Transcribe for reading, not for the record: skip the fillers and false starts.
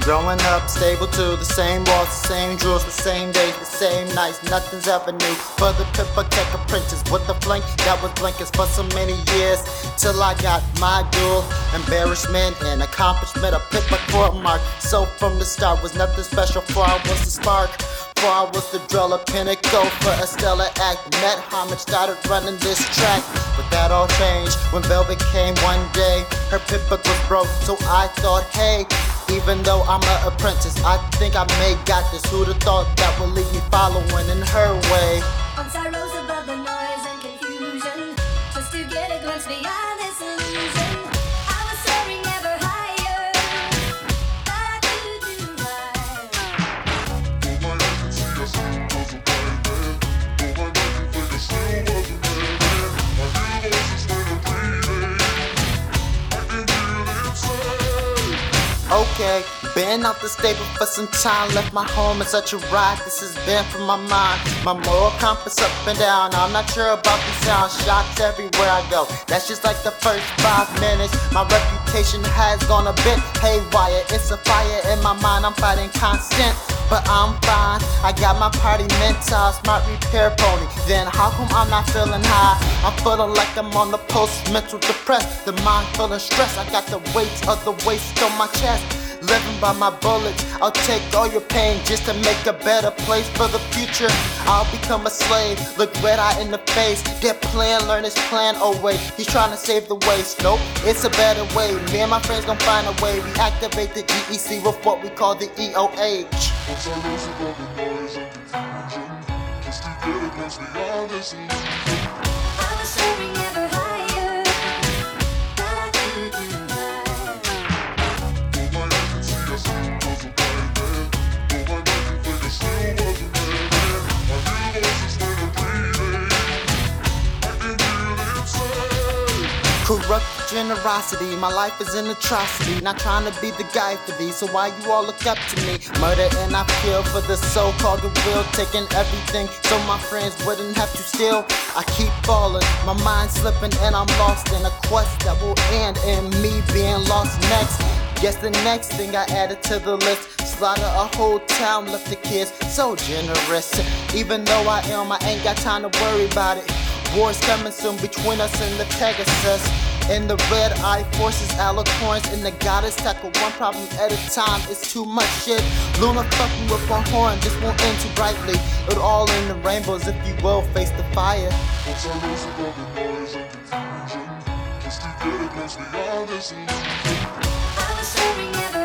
Growing up, stable too. The same walls, the same drills, the same days, the same nights. Nothing's ever new. For the Pippa Tech apprentice with the flank that was blankets for so many years. Till I got my dual embarrassment and accomplishment. A Pippa court mark. So from the start was nothing special. For I was the spark. For I was the drill, a pinnacle for a stellar act. Met homage, started running this track. But that all changed when Velvet came one day. Her Pippa was broke, so I thought, hey, even though I'm an apprentice, I think I may got this. Who'd have thought that would leave me following in her way? Once I rose above the noise and confusion, just to get a glimpse beyond this illusion. I was soaring ever higher, but I couldn't do right. Okay, been out the stable for some time. Left my home in such a ride. This has been for my mind. My moral compass up and down. I'm not sure about the sound. Shots everywhere I go. That's just like the first 5 minutes. My reputation has gone a bit haywire. It's a fire in my mind. I'm fighting constant, but I'm fine. I got my party mental, smart repair pony. Then how come I'm not feeling high? I'm feeling like I'm on the post, mental depressed. The mind feeling stressed. I got the weight of the waist on my chest. Living by my bullets, I'll take all your pain just to make a better place for the future. I'll become a slave, look red eye in the face. Get plan, learn his plan, oh wait, he's trying to save the waste. Nope, it's a better way. Me and my friends gon' find a way. We activate the GEC with what we call the EOH. Once I rose above the noise and confusion, just to get a glimpse beyond this illusion. I was soaring ever higher, but I couldn't do right. Though my eyes can see I still was a blind man. Though my mind can think I still was a madman. My real voice is still breathing. I can hear it inside. Corrupt generosity, my life is an atrocity. Not trying to be the guy for these, so why you all look up to me? Murder and I kill for the so-called will, taking everything so my friends wouldn't have to steal. I keep falling, my mind slipping, and I'm lost in a quest that will end in me being lost next. Guess the next thing I added to the list, slaughter a whole town, left the kids so generous. Even though I ain't got time to worry about it. War's coming soon between us and the Pegasus. And the red eye forces alicorns and the goddess tackle one problem at a time. It's too much shit. Luna fucking with a horn, this won't end too brightly. It all in the rainbows if you will face the fire. Once I rose above the noise and confusion, just to get a glimpse beyond this illusion. I was soaring ever